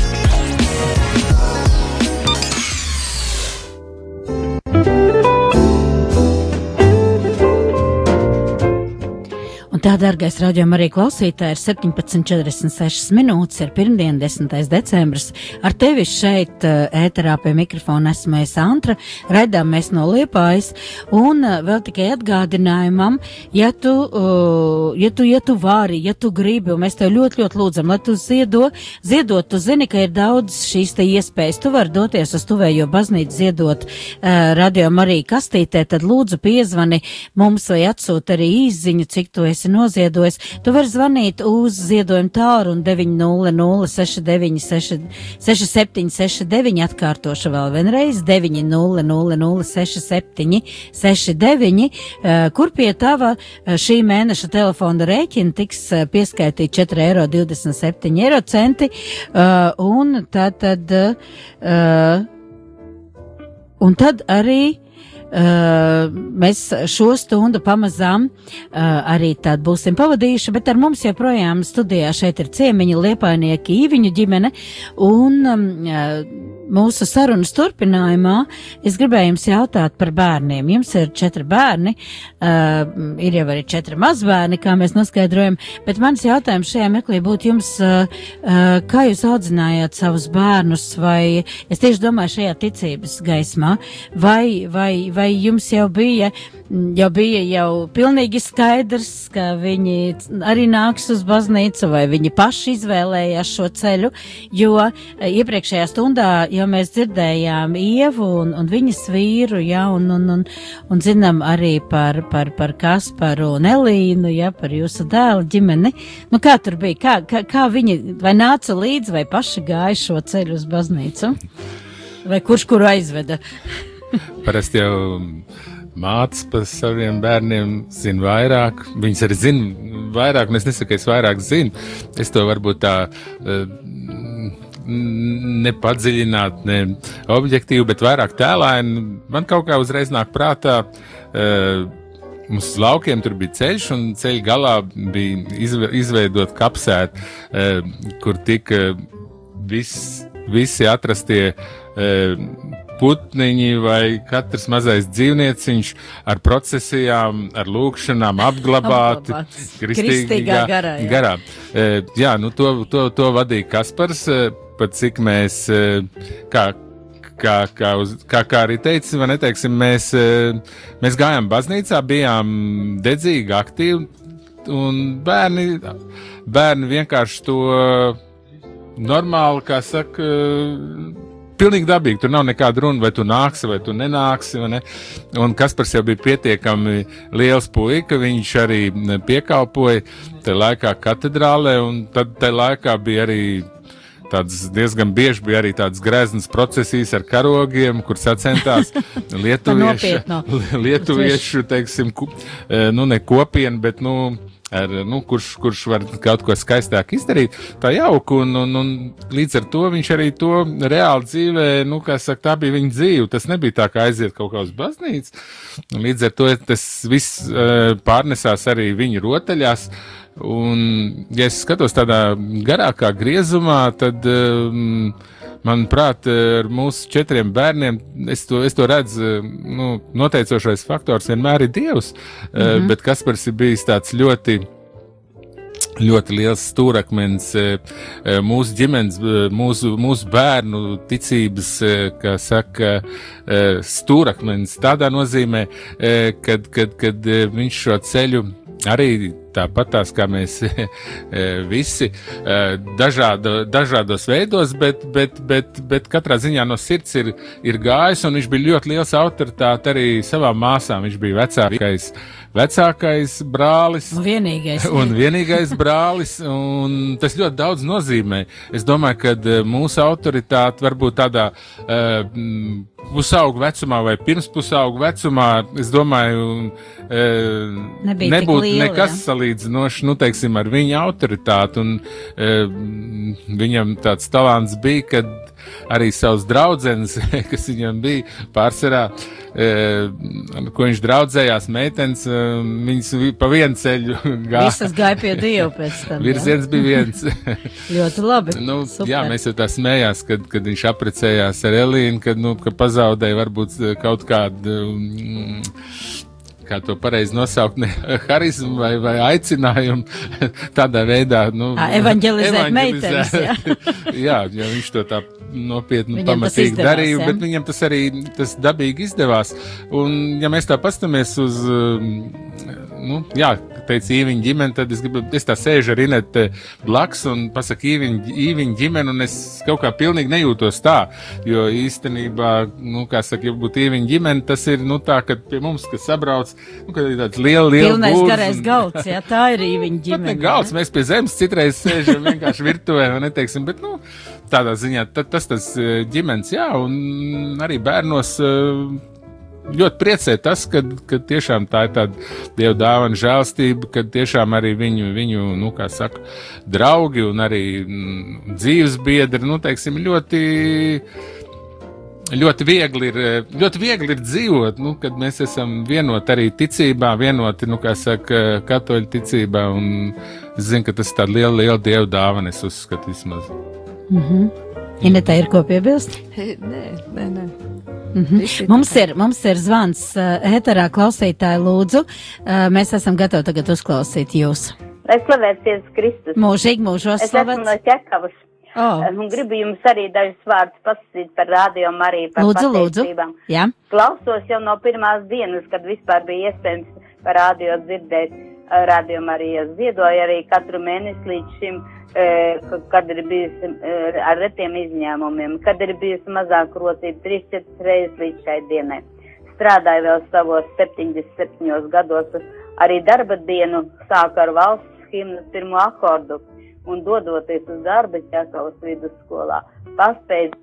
Tā, dārgais rādījuma arī klausītāji, ir septiņpadsmit četrdesmit sešas minūtes, ir pirmdien, desmitais decembris. Ar tevi šeit ēterā pie mikrofona esmu es Antra, raidām mēs no Liepājas, un vēl tikai atgādinājumam, ja tu, ja tu, ja tu vari, ja tu gribi, un mēs tev ļoti, ļoti lūdzam, lai tu ziedo, ziedot, tu zini, ka ir daudz šīs te iespējas, tu vari doties uz tuvējo baznīcu ziedot uh, rādījuma arī kastītē, tad lūdzu piezvani mums vai atsūt arī īsziņu, cik tu esi noziedojis. Tu vari zvanīt uz ziedojumu tālruni deviņi nulle nulle seši deviņi seši septiņi seši deviņi, atkārtošu vēl vienreiz deviņi nulle nulle nulle seši septiņi seši deviņi, kur pie tava šī mēneša telefona rēķina tiks pieskaitīt četri eiro divdesmit septiņi eiro centi, un tad, tad, un tad arī Uh, mēs šo stundu pamazām uh, arī tādu būsim pavadījuši, bet ar mums joprojām studijā šeit ir ciemiņi, liepainieki, Īviņu ģimene, un um, uh, mūsu sarunas turpinājumā es gribēju jums jautāt par bērniem. Jums ir četri bērni, uh, ir jau arī četri mazbērni, kā mēs noskaidrojam, bet mans jautājums šajā meklī būtu jums, uh, uh, kā jūs audzinājāt savus bērnus, vai es tieši domāju šajā ticības gaismā, vai, vai, vai Vai jums jau bija, jau bija jau pilnīgi skaidrs, ka viņi arī nāks uz baznīcu, vai viņi paši izvēlējās šo ceļu, jo iepriekšējā stundā jau mēs dzirdējām Ievu un, un viņas vīru, ja, un, un, un, un zinām arī par, par, par Kasparu un Elīnu, ja, par jūsu dēlu ģimeni. Nu, kā tur bija? Kā, kā, kā viņi vai nāca līdzi, vai paši gāja šo ceļu uz baznīcu? Vai kurš kuru aizveda? Parasti jau mātes par saviem bērniem zina vairāk. Viņas arī zina vairāk, un es nesaku, ka es vairāk zinu. Es to varbūt tā nepadziļināt, ne objektīvi, bet vairāk tēlaini. Man kaut kā uzreiz nāk prātā, mums uz laukiem tur bija ceļš, un ceļa galā bija izveidot kapsētu, kur tika vis, visi atrastie putniņi vai katrs mazais dzīvnieciņš ar procesijām, ar lūkšanām apglabāti kristīgā garā. Jā, garā. E, jā nu to, to, to vadīja Kaspars, pat cik mēs, kā, kā, kā, uz, kā, kā arī teici, vai neteiksim, mēs, mēs gājām baznīcā, bijām dedzīgi, aktīvi, un bērni, bērni vienkārši to normāli, kā saka, pilnīgi dabīgi, tur nav nekāda runa, vai tu nāksi, vai tu nenāksi, vai ne? Un Kaspars jau bija pietiekami liels puika, viņš arī piekalpoja te laikā katedrālē, un tad te laikā bija arī tāds diezgan bieži bija arī tāds greznas procesijas ar karogiem, kur sacentās lietuviešu, lietuviešu, teiksim, ku, nu ne kopienu, bet, nu, ar, nu, kurš, kurš var kaut ko skaistāk izdarīt, tā jauka, un, un, un līdz ar to viņš arī to reāli dzīvē, nu, kā saka, tā bija viņa dzīve, tas nebija tā, kā aiziet kaut kā uz baznīcu, un līdz ar to tas viss uh, pārnesās arī viņa rotaļās, un, ja es skatos tādā garākā griezumā, tad, um, manuprāt, ar mūsu četriem bērniem, es to, es to redzu, nu, noteicošais faktors vienmēr ir Dievs, mm-hmm. bet Kaspars ir bijis tāds ļoti, ļoti liels stūrakmens mūsu ģimenes, mūsu, mūsu bērnu ticības, kā saka, stūrakmens tādā nozīmē, kad, kad, kad viņš šo ceļu arī tāpatās, kā mēs visi dažādo, dažādos veidos, bet, bet, bet, bet katrā ziņā no sirds ir, ir gājis, un viņš bija ļoti liels autoritāte arī savām māsām. Viņš bija vecākais, vecākais brālis. Un vienīgais. Un vienīgais brālis, un tas ļoti daudz nozīmē. Es domāju, ka mūsu autoritāte varbūt tādā uh, pusaugu vecumā vai pirms pusaugu vecumā, es domāju, uh, nebūtu liela, nekas ja? Salīdzinoši, nu, teiksim, ar viņa autoritāti, un uh, viņam tāds talants bija, kad arī savus draudzenes, kas viņam bija pārsvarā, uh, ko viņš draudzējās, meitenes, uh, viņas pa vienu ceļu gāja. Visas gāja pie Dievu pēc tam. Virziens bija viens. Ļoti labi. Nu, jā, mēs jau tā smējās, kad, kad viņš aprecējās ar Elīnu, kad, nu, ka pazaudēja varbūt kaut kādu, um, kā to pareizi nosaukt, ne, harizmu vai, vai aicinājumu tādā veidā, nu, à, evanģelizēt meitenes, jā. Jā, jo viņš to tā nopietni pamatīgi darīja, jā. Bet viņam tas arī, tas dabīgi izdevās. Un, ja mēs tā pastamies uz, nu, jā, teica Īviņa ģimene, tad es gribu, es tā sēžu ar Inete blaks un pasaku Īviņa, Īviņa ģimene, un es kaut kā pilnīgi nejūtos tā, jo īstenībā, nu, kā saka, ja būtu Īviņa ģimene, tas ir, nu, tā, kad pie mums, kas sabrauc, nu, kad ir tāds liela, liela pilnais būrs. Garais un... galds, jā, tā ir Īviņa ģimene. Pat ne galds, mēs pie zemes citreiz sēžam vienkārši virtuvē, vai neteiksim, bet, nu, tādā ziņā, tad, tas tas ģimenes, jā, un arī bērnos ļoti priecē tas, ka, ka tiešām tā ir tāda Dieva dāvana žēlstība, ka tiešām arī viņu, viņu, nu, kā saka, draugi un arī mm, dzīves biedri, nu, teiksim, ļoti, ļoti viegli ir, ļoti viegli ir dzīvot, nu, kad mēs esam vienoti arī ticībā, vienoti, nu, kā saka, katoļu ticībā, un es zinu, ka tas ir tāda liela, liela Dieva dāvana, es uzskatu vismaz. Mhm. Inetā ir ko piebilst? Nē, nē, nē. Mm-hmm. Mums ir, mums ir zvans ēterā, klausītāji, lūdzu. Mēs esam gatavi tagad uzklausīt jūs. Lai slavēts Jēzus Kristus. Mūžīgi mūžos slavēts. Es esmu no Ķekavas. Oh. Un gribu jums arī dažus vārdus pasakīt par Radio Mariju, par lūdzu, pateicībām. Lūdzu, jā. Klausos jau no pirmās dienas, kad vispār bija iespējams par radio dzirdēt. Radio Marija ziedoja arī katru mēnesi līdz šim, kad ir bijusi ar retiem izņēmumiem, kad ir bijusi mazāk rocība trīs četras reizes līdz šai dienai. Strādāju vēl savos septiņdesmit septiņos gados, arī darba dienu sāku ar valsts himnu pirmo akordu un dodoties uz darbu Ķekavas vidusskolā. Paspēju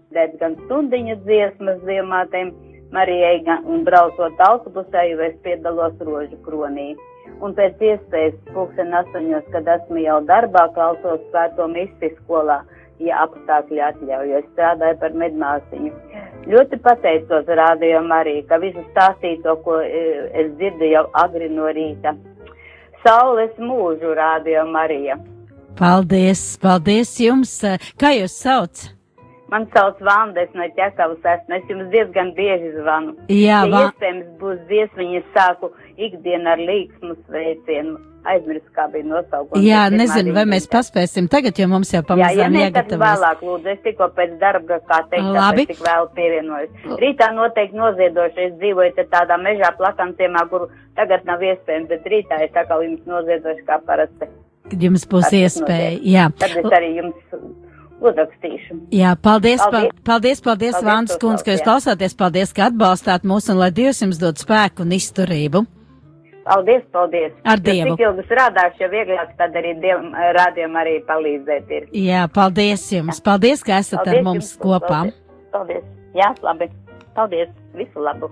dzirdēt gan stundiņu dziesmas Dievmātēm Marijai gan, un braucot autobusā, jo es piedalos rožu kronī. Un pēc iespējas pulksten astoņos, kad esmu jau darbā, klausos svēto misiju skolā, ja apstākļi atļauj, jo es strādāju par medmāsiņu. Ļoti pateicos Radio Mariju, ka visu stāstīto, ko es dzirdu jau agri no rīta. Saules mūžu, Radio Marija. Paldies, paldies jums. Kā jūs sauc? Man sauc Vanda, es no Ķekavas esmu. Es jums diezgan bieži zvanu. Jā, ja va... iespējams būs dziesmiņas, sāku ikdienu ar līksmu sveicienu. Aizmirst, kā bija nosaukums. Jā, nezinu, vai mēs paspēsim tagad, jo mums jau pamazām jāgatavojas. Jā, ja ne, tad jāgatavas. vēlāk, lūdzu, es tikko pēc darba, kā teikt, Labi. tāpēc tik vēl pievienojos. Rītā noteikti noziedošu, es dzīvoju te tādā mežā plakanciemā, kuru tagad nav iespējams, bet rītā es tā kā jums noziedošu kā parasti. Jums būs iespēja, jā. Tad es arī jums uzrakstīšu. Jā, paldies, paldies, Paldies. paldies, paldies Paldies, Vandas kundze, ka jūs jā. klausāties, paldies, ka atbalstāt mūs, un lai Dievs jums dod spēku un izturību. Paldies, paldies. Ar Dievu. Jo cik ilgi strādāšu, jo vieglāk tad arī Dievam rādījumam arī palīdzēt ir. Jā, paldies jums, paldies, ka esat Paldies ar mums jums, kopā. Paldies. paldies. Jā, labi. Paldies. Visu labu.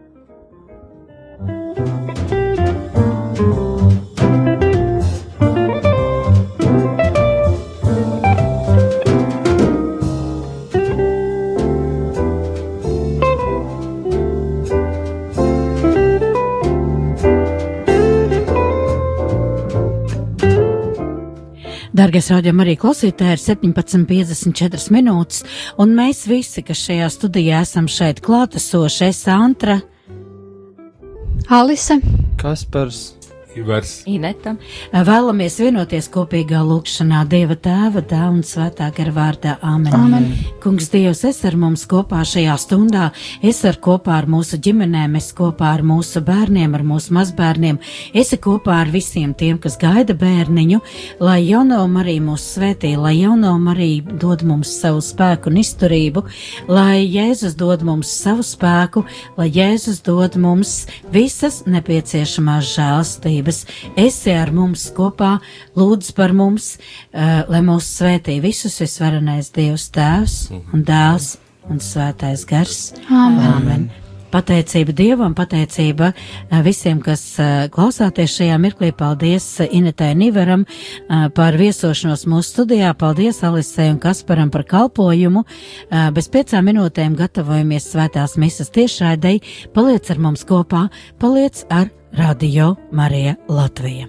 Dargais raidījuma arī klausītāji, ir septiņpadsmit piecdesmit četras minūtes, un mēs visi, kas šajā studijā esam šeit klātesoši, es Antra, Alise, Kaspars, Ivars, Ineta. Vēlamies vienoties kopīgā lūkšanā Dieva Tēva, Dēla un Svētā gara vārdā. Āmen. Āmen. Kungs Dievs, es ar mums kopā šajā stundā, es ar kopā ar mūsu ģimenēm, es kopā ar mūsu bērniem, ar mūsu mazbērniem, esi kopā ar visiem tiem, kas gaida bērniņu, lai jauno Mariju mūs svētī, lai jauno Mariju dod mums savu spēku un izturību, lai Jēzus dod mums savu spēku, lai Jēzus dod mums visas nepieciešamās žēlstības. Esi ar mums kopā, lūdz par mums, uh, lai mūs svētī visus visvarenais Dievs Tēvs un Dēls un Svētais Gars. Āmen. Āmen. Pateicība Dievam, pateicība uh, visiem, kas uh, klausāties šajā mirklī. Paldies uh, Inetai Niveram uh, par viesošanos mūsu studijā. Paldies Alisei un Kasparam par kalpojumu. Uh, bez piecām minūtēm gatavojamies svētās misas tiešraidei. Paliec ar mums kopā, paliec ar Radio Marija Latvija.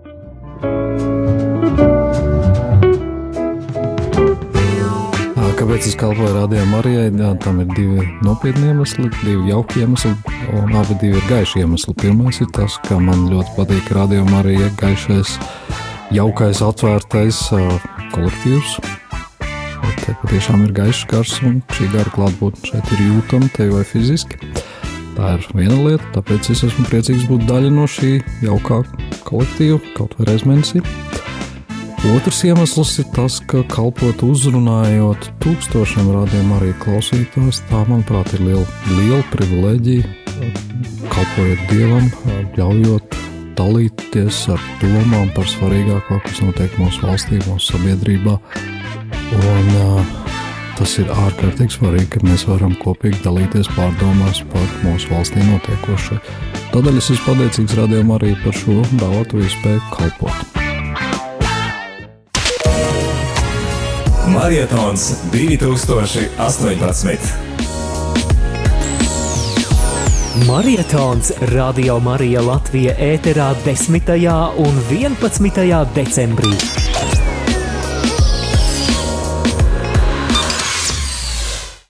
Kāpēc es kalpoju Radio Marijai? Jā, tam ir divi nopietni iemesli, divi jauki iemesli, un abi divi ir gaiši iemesli. Pirmais ir tas, ka man ļoti patīk Radio Marija gaišais, jaukais, atvērtais uh, kolektīvs. Te patiešām ir gaišs gars, un šī gara klātbūtne šeit ir jūtama, te vai fiziski. Tā ir viena lieta, tāpēc es esmu priecīgs būt daļa no šī jaukā kolektīva, kaut vai reiz mēnesī. Otrs iemesls ir tas, ka kalpot uzrunājot tūkstošiem rādījuma arī klausītājs, tā, manuprāt, ir liela, liela privileģija, kalpojot Dievam, ļaujot dalīties ar domām par svarīgāko, kas notiek mūsu valstī, mūsu sabiedrībā. Un uh, tas ir ārkārtīgi svarīgi, ka mēs varam kopīgi dalīties pārdomās par mūsu valstī notiekošo. Tādēļ es esmu pateicīgs rādījumam arī par šo dāvāto iespēju kalpot. Marietons divi tūkstoši astoņpadsmit. Marietons Radio Marija Latvija ēterā desmitajā un vienpadsmitajā decembrī.